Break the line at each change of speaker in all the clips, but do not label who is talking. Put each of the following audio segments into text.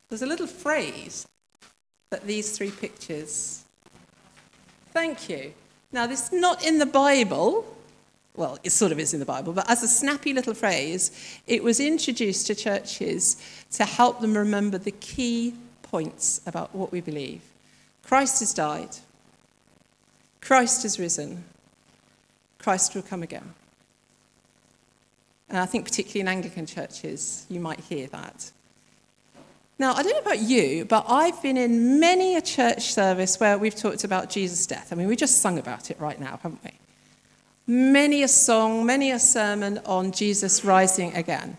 There's a little phrase that these three pictures. Thank you. Now, this is not in the Bible. Well, it sort of is in the Bible, but as a snappy little phrase, it was introduced to churches to help them remember the key points about what we believe. Christ has died. Christ has risen. Christ will come again. And I think particularly in Anglican churches, you might hear that. Now, I don't know about you, but I've been in many a church service where we've talked about Jesus' death. I mean, we just sung about it right now, haven't we? Many a song, many a sermon on Jesus rising again.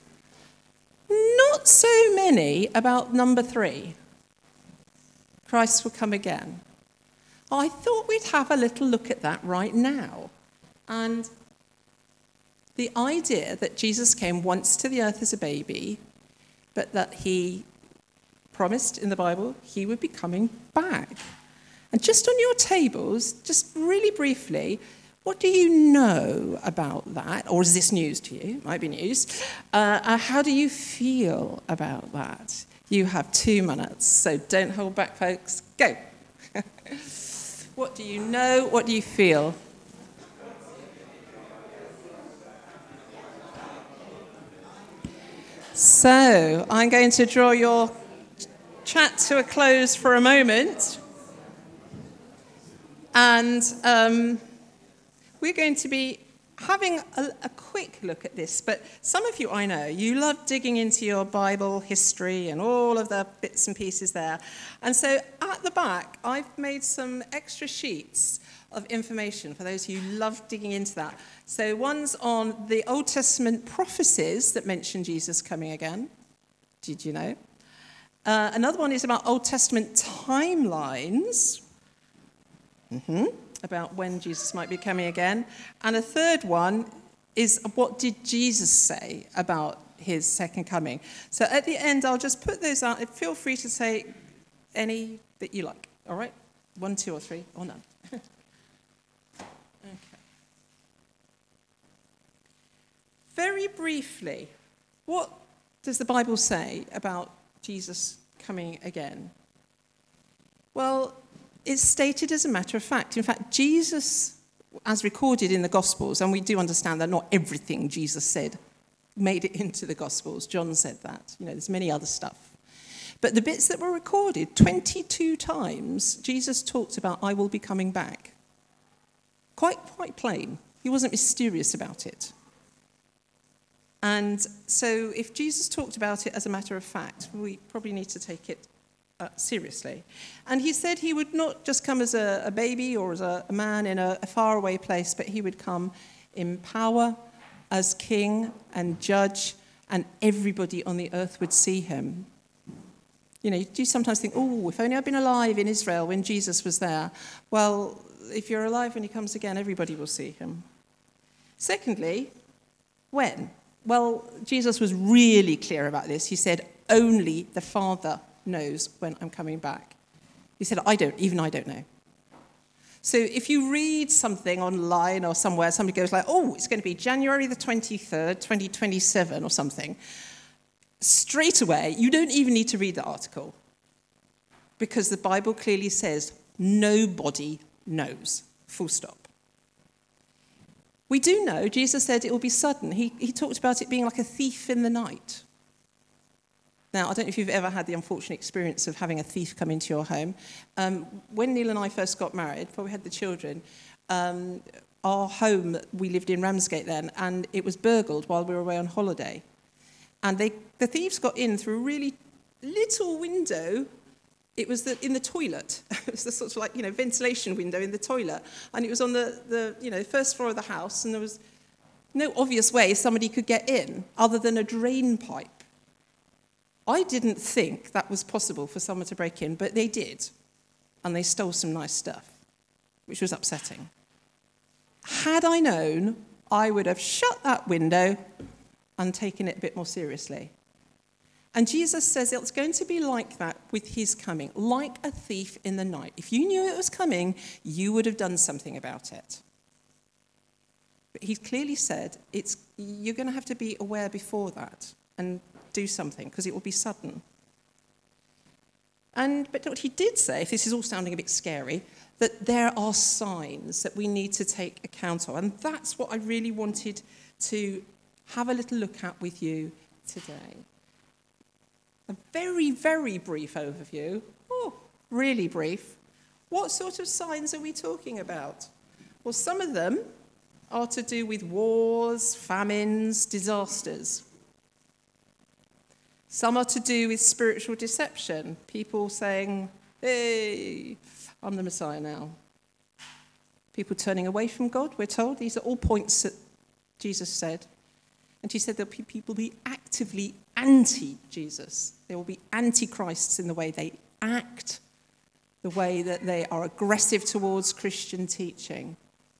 Not so many about number 3. Christ will come again. I thought we'd have a little look at that right now. And the idea that Jesus came once to the earth as a baby, but that he promised in the Bible he would be coming back. And just on your tables, just really briefly, what do you know about that? Or is this news to you? Might be news. How do you feel about that? You have 2 minutes, so don't hold back, folks. Go. What do you know? What do you feel? So, I'm going to draw your chat to a close for a moment. And we're going to be having a quick look at this. But some of you, I know, you love digging into your Bible history and all of the bits and pieces there. And so at the back, I've made some extra sheets of information for those who love digging into that. So one's on the Old Testament prophecies that mention Jesus coming again. Did you know? Another one is about Old Testament timelines, about when Jesus might be coming again. And a third one is what did Jesus say about his second coming. So at the end, I'll just put those out. Feel free to say any that you like, all right? 1, 2, or 3, or none. Okay. Very briefly, what does the Bible say about Jesus coming again? Well, it's stated as a matter of fact. In fact, Jesus, as recorded in the Gospels, and we do understand that not everything Jesus said made it into the Gospels. John said that. You know, there's many other stuff. But the bits that were recorded, 22 times, Jesus talked about, I will be coming back. Quite plain. He wasn't mysterious about it. And so if Jesus talked about it as a matter of fact, we probably need to take it seriously. And he said he would not just come as a baby or as a man in a faraway place, but he would come in power as king and judge, and everybody on the earth would see him. You know, you do sometimes think, oh, if only I'd been alive in Israel when Jesus was there. Well, if you're alive when he comes again, everybody will see him. Secondly, when? Well, Jesus was really clear about this. He said, only the Father knows when I'm coming back. He said, I don't know. So if you read something online or somewhere, somebody goes like, oh, it's going to be January the 23rd, 2027 or something, straight away, you don't even need to read the article, because the Bible clearly says nobody knows, full stop. We do know, Jesus said it will be sudden. He talked about it being like a thief in the night. Now, I don't know if you've ever had the unfortunate experience of having a thief come into your home. When Neil and I first got married, before we had the children, our home, we lived in Ramsgate then, and it was burgled while we were away on holiday. And the thieves got in through a really little window. It was in the toilet. It was the sort of like, ventilation window in the toilet. And it was on the first floor of the house, and there was no obvious way somebody could get in other than a drain pipe. I didn't think that was possible for someone to break in, but they did. And they stole some nice stuff, which was upsetting. Had I known, I would have shut that window and taken it a bit more seriously. And Jesus says it's going to be like that with his coming, like a thief in the night. If you knew it was coming, you would have done something about it. But he clearly said you're going to have to be aware before that and do something, because it will be sudden. But what he did say, if this is all sounding a bit scary, that there are signs that we need to take account of. And that's what I really wanted to have a little look at with you today. A very, very brief overview. Oh, really brief. What sort of signs are we talking about? Well, some of them are to do with wars, famines, disasters. Some are to do with spiritual deception. People saying, hey, I'm the Messiah now. People turning away from God, we're told. These are all points that Jesus said. And he said that people will be actively anti-Jesus. They will be anti-Christs in the way they act, the way that they are aggressive towards Christian teaching.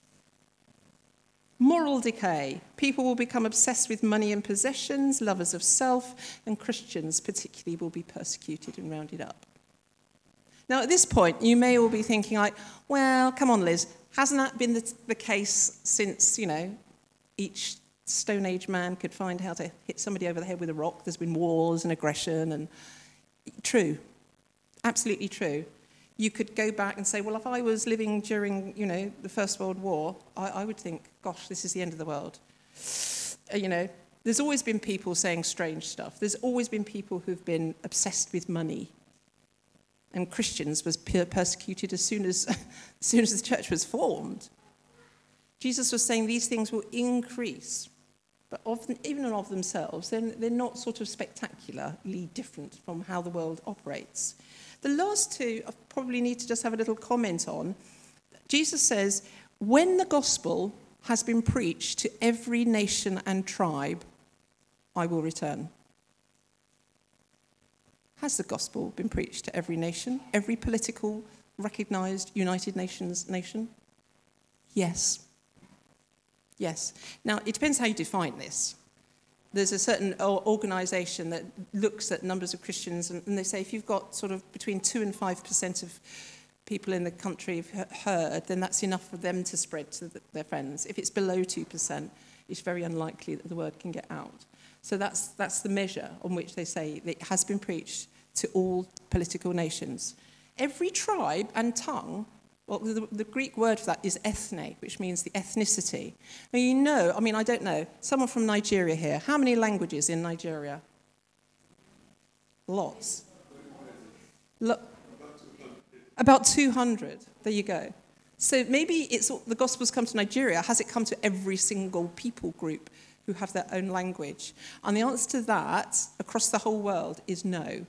Moral decay. People will become obsessed with money and possessions, lovers of self, and Christians particularly will be persecuted and rounded up. Now, at this point, you may all be thinking like, well, come on, Liz, hasn't that been the case since, each Stone Age man could find how to hit somebody over the head with a rock? There's been wars and aggression and... True. Absolutely true. You could go back and say, well, if I was living during, the First World War, I would think, gosh, this is the end of the world. There's always been people saying strange stuff. There's always been people who've been obsessed with money. And Christians was persecuted as soon as the church was formed. Jesus was saying these things will increase, but even of themselves, they're not sort of spectacularly different from how the world operates. The last two I probably need to just have a little comment on. Jesus says, when the gospel has been preached to every nation and tribe, I will return. Has the gospel been preached to every nation, every political, recognised United Nations nation? Yes. Yes. Now, it depends how you define this. There's a certain organisation that looks at numbers of Christians, and they say if you've got sort of between 2 and 5% of people in the country have heard, then that's enough for them to spread to their friends. If it's below 2%, it's very unlikely that the word can get out. So that's the measure on which they say that it has been preached to all political nations. Every tribe and tongue, well, the Greek word for that is ethne, which means the ethnicity. Now, I don't know, someone from Nigeria here, how many languages in Nigeria? Lots. About 200. There you go. So maybe the gospel's come to Nigeria. Has it come to every single people group who have their own language? And the answer to that, across the whole world, is no.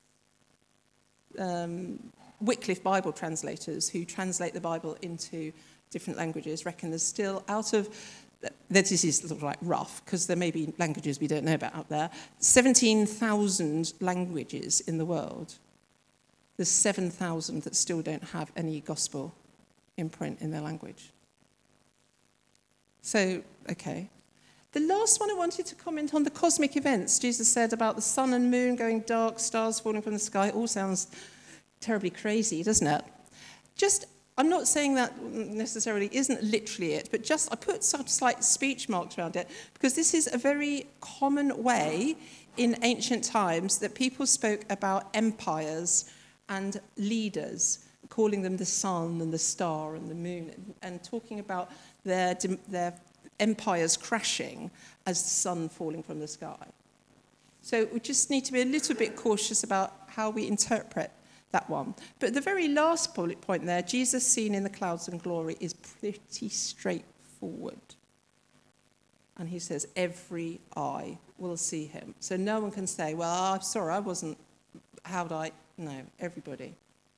Wycliffe Bible translators who translate the Bible into different languages reckon there's still this is sort of like rough, because there may be languages we don't know about out there, 17,000 languages in the world. There's 7,000 that still don't have any gospel in print in their language. So, okay. The last one I wanted to comment on, the cosmic events. Jesus said about the sun and moon going dark, stars falling from the sky. It all sounds terribly crazy, doesn't it? I'm not saying that necessarily isn't literally it, but I put some slight speech marks around it, because this is a very common way in ancient times that people spoke about empires and leaders, calling them the sun and the star and the moon, and talking about their empires crashing as the sun falling from the sky. So we just need to be a little bit cautious about how we interpret that one. But the very last point there, Jesus seen in the clouds and glory, is pretty straightforward. And he says, every eye will see him. So no one can say, well, I'm sorry, I wasn't, how'd I? No, everybody.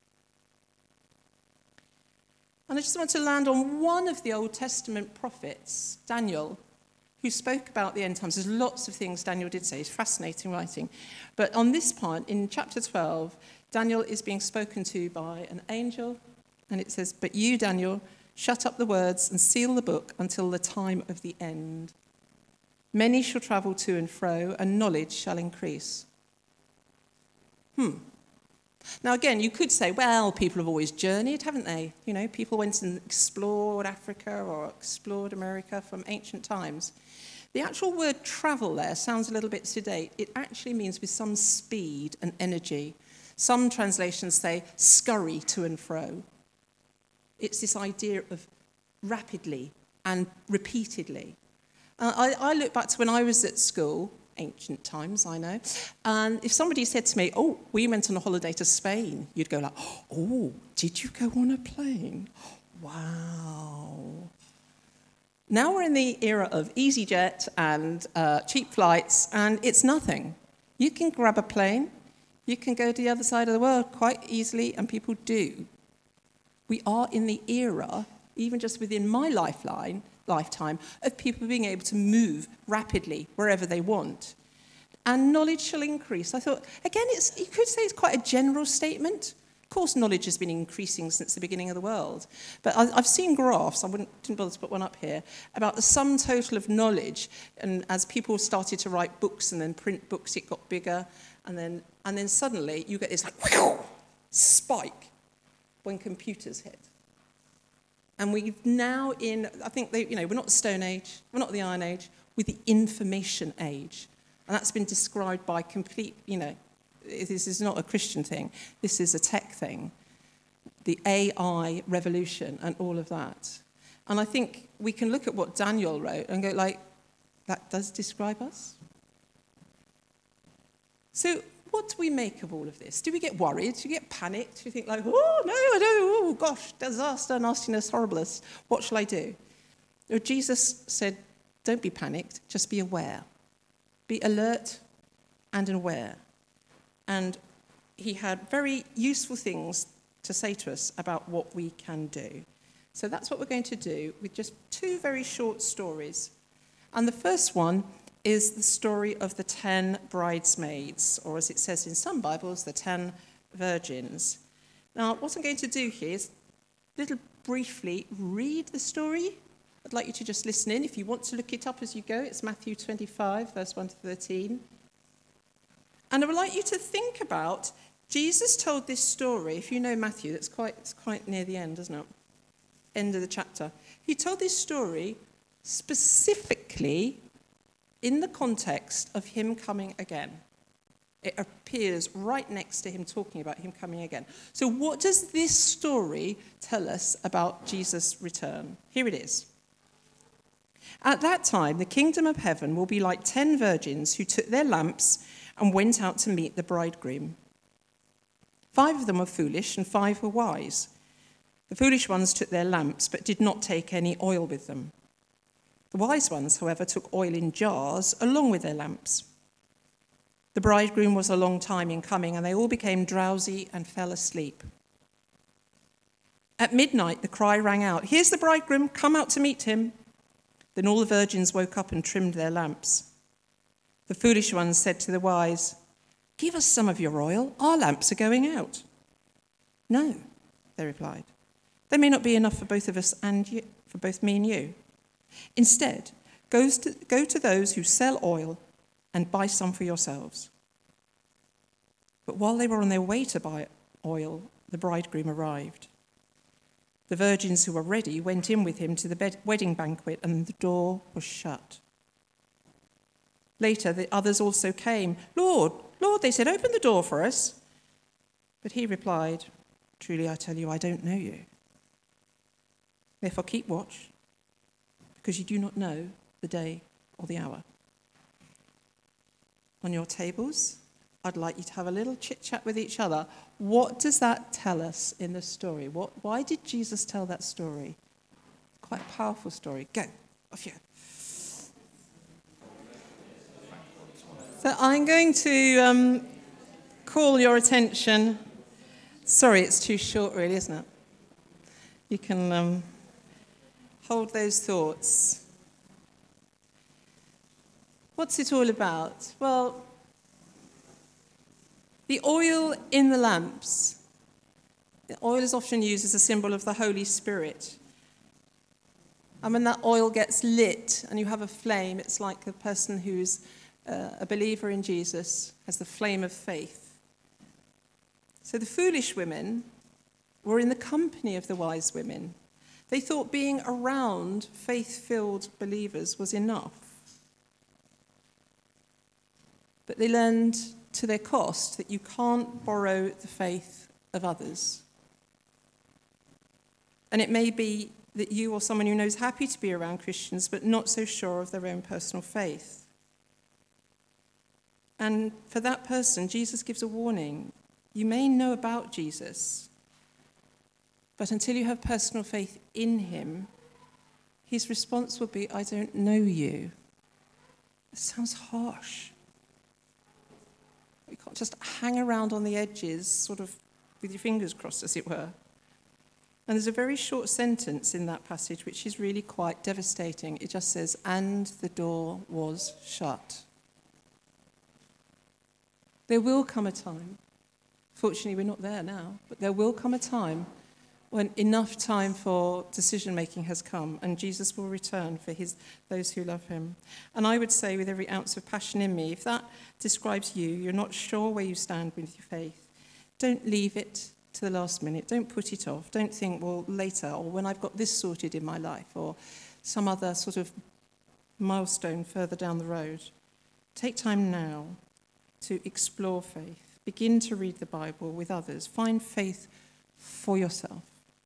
And I just want to land on one of the Old Testament prophets, Daniel, who spoke about the end times. There's lots of things Daniel did say. It's fascinating writing. But on this part, in chapter 12, Daniel is being spoken to by an angel, and it says, but you, Daniel, shut up the words and seal the book until the time of the end. Many shall travel to and fro, and knowledge shall increase. Now, again, you could say, well, people have always journeyed, haven't they? People went and explored Africa or explored America from ancient times. The actual word travel there sounds a little bit sedate. It actually means with some speed and energy. Some translations say scurry to and fro. It's this idea of rapidly and repeatedly. I look back to when I was at school, ancient times, I know, and if somebody said to me, oh, we went on a holiday to Spain, you'd go like, oh, did you go on a plane? Wow. Now we're in the era of EasyJet and cheap flights, and it's nothing. You can grab a plane, you can go to the other side of the world quite easily, and people do. We are in the era, even just within my lifetime, of people being able to move rapidly wherever they want. And knowledge shall increase. I thought, again, you could say it's quite a general statement. Of course, knowledge has been increasing since the beginning of the world. But I've seen graphs, didn't bother to put one up here, about the sum total of knowledge. And as people started to write books and then print books, it got bigger. And then suddenly you get this like spike when computers hit. And we're now I think we're not the Stone Age, we're not the Iron Age, we're the information age. And that's been described by this is not a Christian thing, this is a tech thing. The AI revolution and all of that. And I think we can look at what Daniel wrote and go like, that does describe us? So what do we make of all of this? Do we get worried? Do we get panicked? Do you think like, oh, no, I don't, oh, gosh, disaster, nastiness, horribleness. What shall I do? Jesus said, don't be panicked, just be aware. Be alert and aware. And he had very useful things to say to us about what we can do. So that's what we're going to do with just 2 very short stories. And the first one is the story of the 10 bridesmaids, or as it says in some Bibles, the 10 virgins. Now, what I'm going to do here is briefly read the story. I'd like you to just listen in. If you want to look it up as you go, it's Matthew 25, verse 1 to 13. And I would like you to think about, Jesus told this story. If you know Matthew, it's quite near the end, isn't it? End of the chapter. He told this story specifically in the context of him coming again. It appears right next to him talking about him coming again. So what does this story tell us about Jesus' return? Here it is. At that time, the kingdom of heaven will be like 10 virgins who took their lamps and went out to meet the bridegroom. 5 of them were foolish and 5 were wise. The foolish ones took their lamps but did not take any oil with them. The wise ones, however, took oil in jars along with their lamps. The bridegroom was a long time in coming, and they all became drowsy and fell asleep. At midnight, the cry rang out, "Here's the bridegroom, come out to meet him." Then all the virgins woke up and trimmed their lamps. The foolish ones said to the wise, "Give us some of your oil, our lamps are going out." "No," they replied, "there may not be enough for both of us and you, for both me and you. Instead, go to those who sell oil and buy some for yourselves." But while they were on their way to buy oil, the bridegroom arrived. The virgins who were ready went in with him to the wedding banquet, and the door was shut. Later, the others also came. "Lord, Lord," they said, "open the door for us." But he replied, "Truly I tell you, I don't know you. Therefore keep watch, because you do not know the day or the hour." On your tables, I'd like you to have a little chit-chat with each other. What does that tell us in the story? Why did Jesus tell that story? Quite a powerful story. Go, off you go. So I'm going to call your attention. Sorry, it's too short, really, isn't it? You can hold those thoughts. What's it all about? Well, the oil in the lamps. The oil is often used as a symbol of the Holy Spirit. And when that oil gets lit and you have a flame, it's like a person who's a believer in Jesus has the flame of faith. So the foolish women were in the company of the wise women. They thought being around faith-filled believers was enough. But they learned to their cost that you can't borrow the faith of others. And it may be that you or someone you know is happy to be around Christians but not so sure of their own personal faith. And for that person, Jesus gives a warning. You may know about Jesus, but until you have personal faith in him, his response will be, I don't know you. It sounds harsh. You can't just hang around on the edges, sort of with your fingers crossed, as it were. And there's a very short sentence in that passage which is really quite devastating. It just says, and the door was shut. There will come a time, fortunately we're not there now, but there will come a time when enough time for decision-making has come and Jesus will return for those who love him. And I would say with every ounce of passion in me, if that describes you, you're not sure where you stand with your faith, don't leave it to the last minute. Don't put it off. Don't think, well, later, or when I've got this sorted in my life, or some other sort of milestone further down the road. Take time now to explore faith. Begin to read the Bible with others. Find faith for yourself.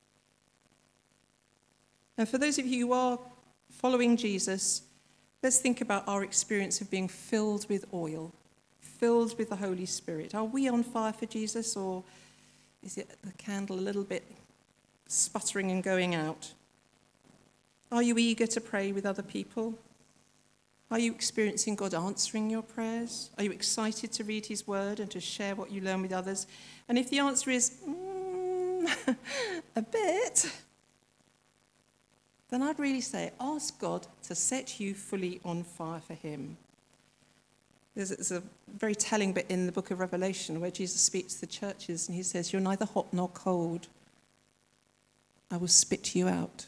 And for those of you who are following Jesus, let's think about our experience of being filled with oil, filled with the Holy Spirit. Are we on fire for Jesus, or is it the candle a little bit sputtering and going out? Are you eager to pray with other people? Are you experiencing God answering your prayers? Are you excited to read his word and to share what you learn with others? And if the answer is, a bit, then I'd really say, ask God to set you fully on fire for him. There's a very telling bit in the book of Revelation where Jesus speaks to the churches and he says, you're neither hot nor cold. I will spit you out.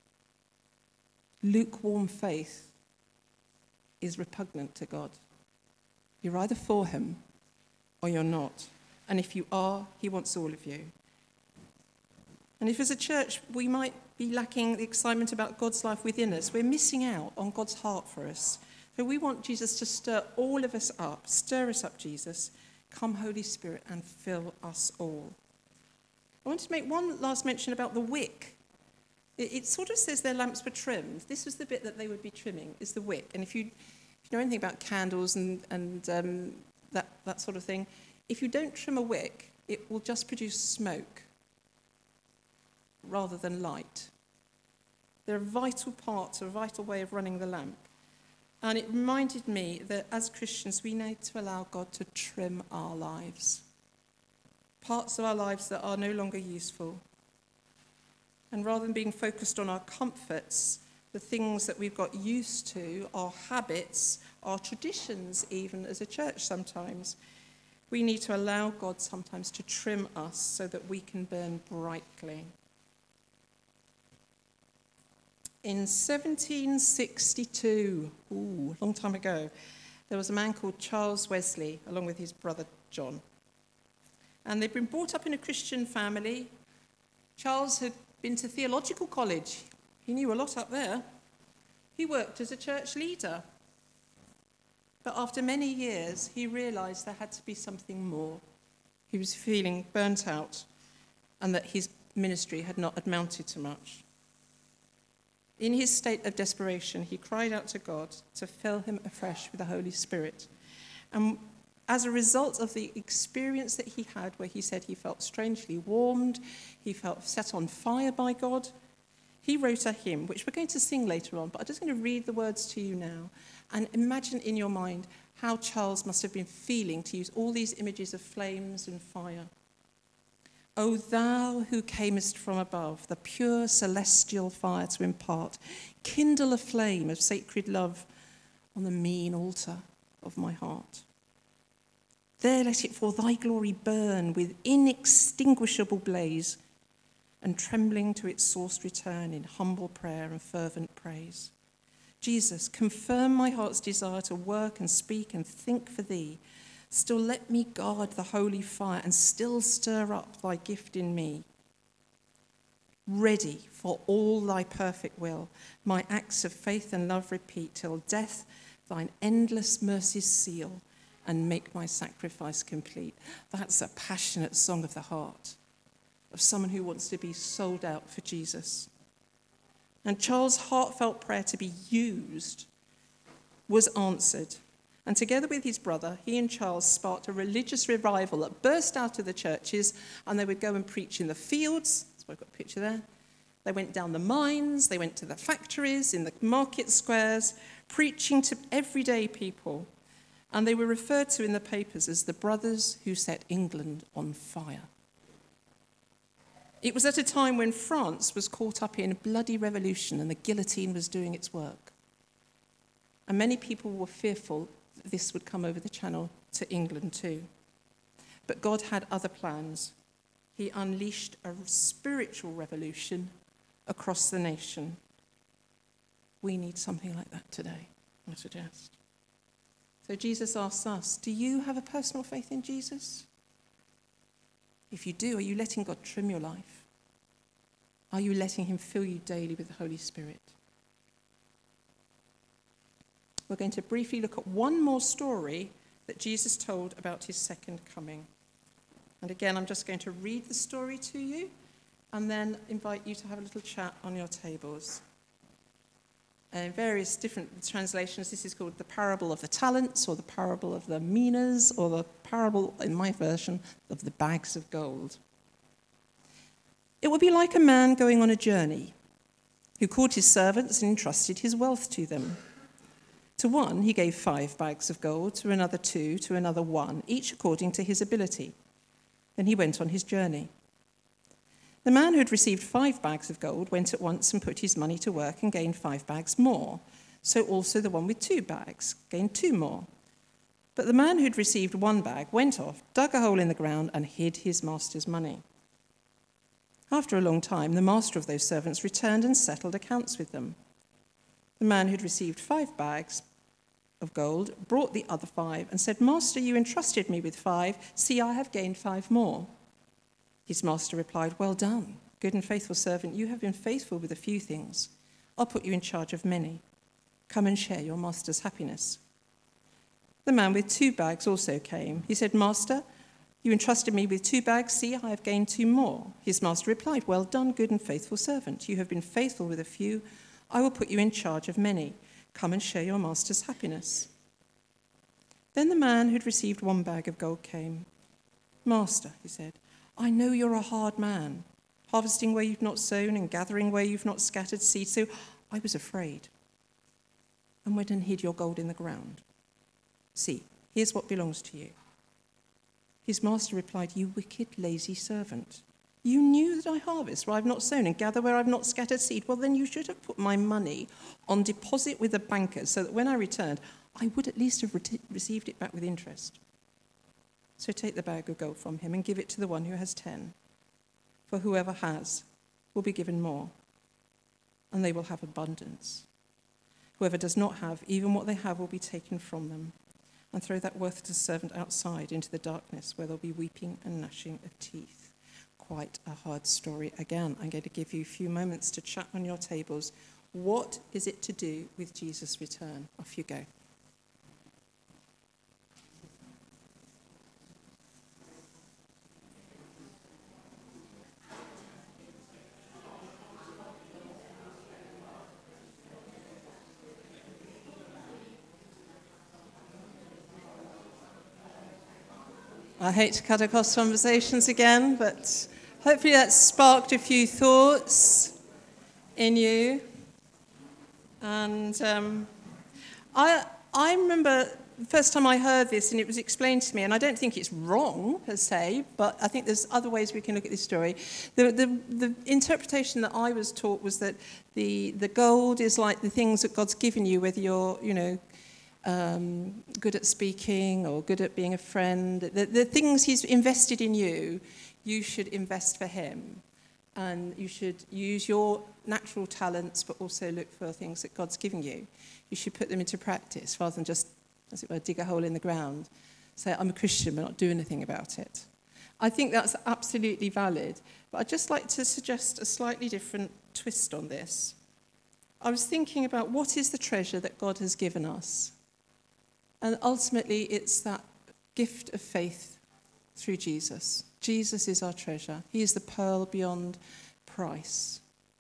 Lukewarm faith is repugnant to God. You're either for him or you're not. And if you are, he wants all of you. And if as a church we might be lacking the excitement about God's life within us, we're missing out on God's heart for us. So we want Jesus to stir all of us up. Stir us up, Jesus. Come, Holy Spirit, and fill us all. I want to make one last mention about the wick. It sort of says their lamps were trimmed. This was the bit that they would be trimming, is the wick. And if you know anything about candles and that sort of thing, if you don't trim a wick, it will just produce smoke rather than light. They're a vital part, a vital way of running the lamp. And it reminded me that as Christians, we need to allow God to trim our lives. Parts of our lives that are no longer useful. And rather than being focused on our comforts, the things that we've got used to, our habits, our traditions even as a church sometimes, we need to allow God sometimes to trim us so that we can burn brightly. In 1762, a long time ago, there was a man called Charles Wesley, along with his brother John. And they'd been brought up in a Christian family. Charles had been to theological college. He knew a lot up there. He worked as a church leader. But after many years, he realised there had to be something more. He was feeling burnt out and that his ministry had not amounted to much. In his state of desperation, he cried out to God to fill him afresh with the Holy Spirit. And as a result of the experience that he had, where he said he felt strangely warmed, he felt set on fire by God, he wrote a hymn, which we're going to sing later on, but I'm just going to read the words to you now. And imagine in your mind how Charles must have been feeling to use all these images of flames and fire. O thou who camest from above, the pure celestial fire to impart, kindle a flame of sacred love on the mean altar of my heart. There let it for thy glory burn with inextinguishable blaze, and trembling to its source return in humble prayer and fervent praise. Jesus, confirm my heart's desire to work and speak and think for thee. Still let me guard the holy fire and still stir up thy gift in me. Ready for all thy perfect will, my acts of faith and love repeat till death thine endless mercies seal and make my sacrifice complete. That's a passionate song of the heart of someone who wants to be sold out for Jesus. And Charles' heartfelt prayer to be used was answered. And together with his brother, he and Charles sparked a religious revival that burst out of the churches, and they would go and preach in the fields. So I've got a picture there. They went down the mines, they went to the factories, in the market squares, preaching to everyday people. And they were referred to in the papers as the brothers who set England on fire. It was at a time when France was caught up in a bloody revolution and the guillotine was doing its work. And many people were fearful that this would come over the channel to England too. But God had other plans. He unleashed a spiritual revolution across the nation. We need something like that today, I suggest. So Jesus asks us, do you have a personal faith in Jesus? If you do, are you letting God trim your life? Are you letting him fill you daily with the Holy Spirit? We're going to briefly look at one more story that Jesus told about his second coming. And again, I'm just going to read the story to you and then invite you to have a little chat on your tables. In various different translations, this is called the parable of the talents, or the parable of the minas, or the parable, in my version, of the bags of gold. It would be like a man going on a journey, who called his servants and entrusted his wealth to them. To one he gave 5 bags of gold, to another 2, to another 1, each according to his ability. Then he went on his journey. The man who had received 5 bags of gold went at once and put his money to work and gained 5 bags more. So also the one with 2 bags gained 2 more. But the man who had received 1 bag went off, dug a hole in the ground, and hid his master's money. After a long time, the master of those servants returned and settled accounts with them. The man who had received 5 bags of gold brought the other 5 and said, "Master, you entrusted me with 5. See, I have gained 5 more." His master replied, "Well done, good and faithful servant. You have been faithful with a few things. I'll put you in charge of many. Come and share your master's happiness." The man with 2 bags also came. He said, "Master, you entrusted me with 2 bags. See, I have gained 2 more." His master replied, "Well done, good and faithful servant. You have been faithful with a few. I will put you in charge of many. Come and share your master's happiness." Then the man who'd received 1 bag of gold came. "Master," he said, "I know you're a hard man, harvesting where you've not sown and gathering where you've not scattered seed, so I was afraid and went and hid your gold in the ground. See, here's what belongs to you." His master replied, "You wicked, lazy servant. You knew that I harvest where I've not sown and gather where I've not scattered seed. Well, then you should have put my money on deposit with the bankers so that when I returned, I would at least have received it back with interest. So take the bag of gold from him and give it to the one who has 10. For whoever has will be given more, and they will have abundance. Whoever does not have, even what they have will be taken from them. And throw that worthless servant outside into the darkness where there'll be weeping and gnashing of teeth." Quite a hard story again. I'm going to give you a few moments to chat on your tables. What is it to do with Jesus' return? Off you go. I hate to cut across conversations again, but hopefully that sparked a few thoughts in you. And I remember the first time I heard this and it was explained to me, and I don't think it's wrong per se, but I think there's other ways we can look at this story. The interpretation that I was taught was that the gold is like the things that God's given you, whether you're, good at speaking or good at being a friend. The things he's invested in you, you should invest for him. And you should use your natural talents, but also look for things that God's given you. You should put them into practice rather than just, as it were, dig a hole in the ground. Say, I'm a Christian, but not do anything about it. I think that's absolutely valid. But I'd just like to suggest a slightly different twist on this. I was thinking about what is the treasure that God has given us? And ultimately, it's that gift of faith through Jesus. Jesus is our treasure. He is the pearl beyond price.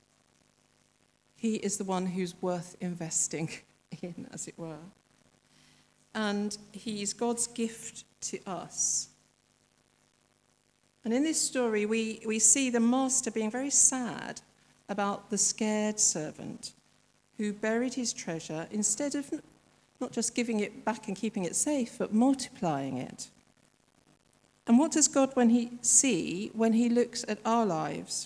He is the one who's worth investing in, as it were. And he is God's gift to us. And in this story, we see the master being very sad about the scared servant who buried his treasure instead of not just giving it back and keeping it safe, but multiplying it. And what does God see when he looks at our lives?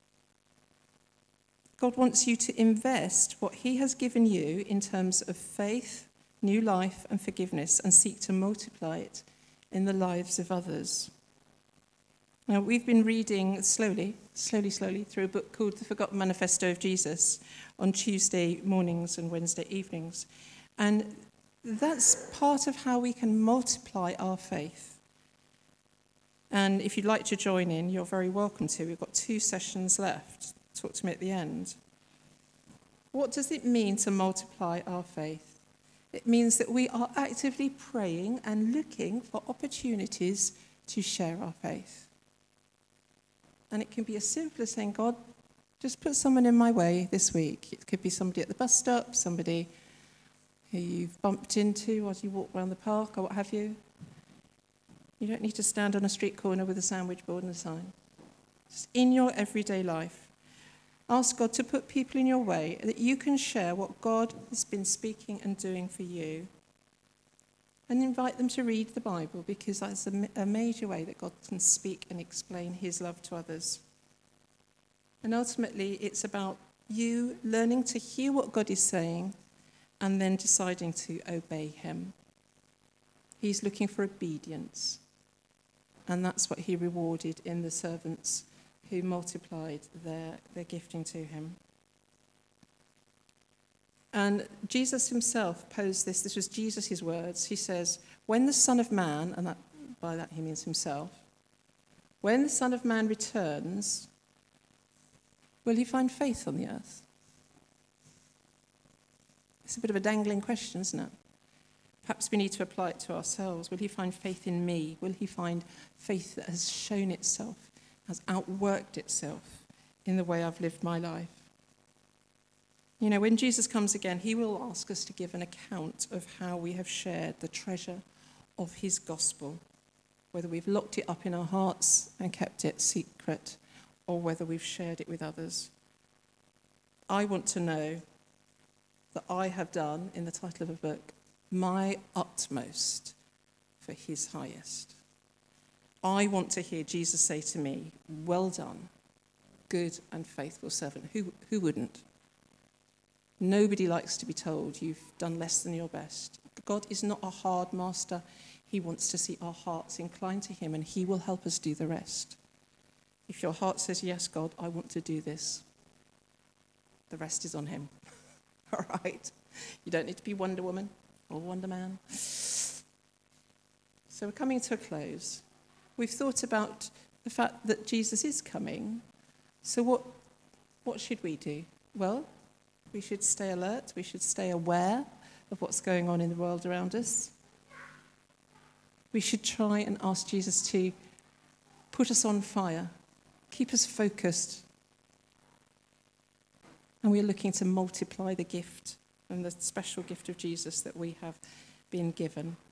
God wants you to invest what he has given you in terms of faith, new life, and forgiveness, and seek to multiply it in the lives of others. Now, we've been reading slowly through a book called The Forgotten Manifesto of Jesus on Tuesday mornings and Wednesday evenings. And that's part of how we can multiply our faith. And if you'd like to join in, you're very welcome to. We've got 2 sessions left. Talk to me at the end. What does it mean to multiply our faith? It means that we are actively praying and looking for opportunities to share our faith. And it can be as simple as saying, God, just put someone in my way this week. It could be somebody at the bus stop, somebody who you've bumped into as you walk around the park or what have you. You don't need to stand on a street corner with a sandwich board and a sign. Just in your everyday life, ask God to put people in your way that you can share what God has been speaking and doing for you. And invite them to read the Bible, because that's a major way that God can speak and explain his love to others. And ultimately, it's about you learning to hear what God is saying and then deciding to obey him. He's looking for obedience. And that's what he rewarded in the servants who multiplied their gifting to him. And Jesus himself posed this was Jesus' words. He says, when the Son of Man, and by that he means himself, when the Son of Man returns, will he find faith on the earth? It's a bit of a dangling question, isn't it? Perhaps we need to apply it to ourselves. Will he find faith in me? Will he find faith that has shown itself, has outworked itself in the way I've lived my life? You know, when Jesus comes again, he will ask us to give an account of how we have shared the treasure of his gospel, whether we've locked it up in our hearts and kept it secret, or whether we've shared it with others. I want to know that I have done, in the title of a book, my utmost for his highest. I want to hear Jesus say to me, well done, good and faithful servant. Who wouldn't? Nobody likes to be told you've done less than your best. God is not a hard master. He wants to see our hearts inclined to him, and he will help us do the rest. If your heart says, yes, God, I want to do this, the rest is on him. All right? You don't need to be Wonder Woman or Wonder Man. So we're coming to a close. We've thought about the fact that Jesus is coming. So what should we do? Well, we should stay alert. We should stay aware of what's going on in the world around us. We should try and ask Jesus to put us on fire, keep us focused. And we're looking to multiply the gift and the special gift of Jesus that we have been given.